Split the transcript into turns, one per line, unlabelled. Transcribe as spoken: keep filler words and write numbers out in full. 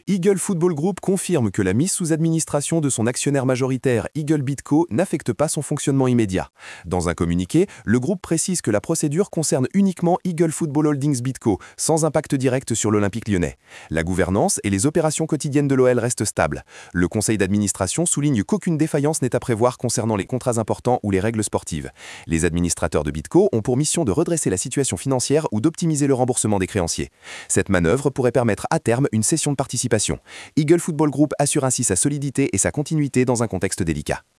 Eagle Football Group confirme que la mise sous administration de son actionnaire majoritaire Eagle Bidco n'affecte pas son fonctionnement immédiat. Dans un communiqué, le groupe précise que la procédure concerne uniquement Eagle Football Holdings Bidco, sans impact direct sur l'Olympique lyonnais. La gouvernance et les opérations quotidiennes de l'O L restent stables. Le conseil d'administration souligne qu'aucune défaillance n'est à prévoir concernant les contrats importants ou les règles sportives. Les administrateurs de Bidco ont pour mission de redresser la situation financière ou d'optimiser le remboursement des créanciers. Cette manœuvre pourrait permettre à terme une cession de participation. Eagle Football Group assure ainsi sa solidité et sa continuité dans un contexte délicat.